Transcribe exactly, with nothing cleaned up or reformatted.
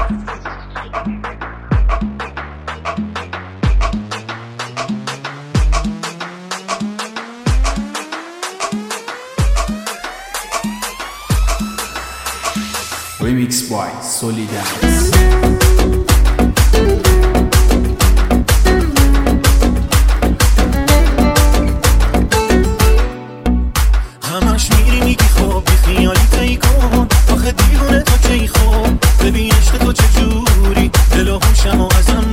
Remix by Solidance. همش میری میگی خوب بی خیالی تایی کن آخه دیوونه تا کی خوب ببین عشق تو چجوری دل و هوشم و ازم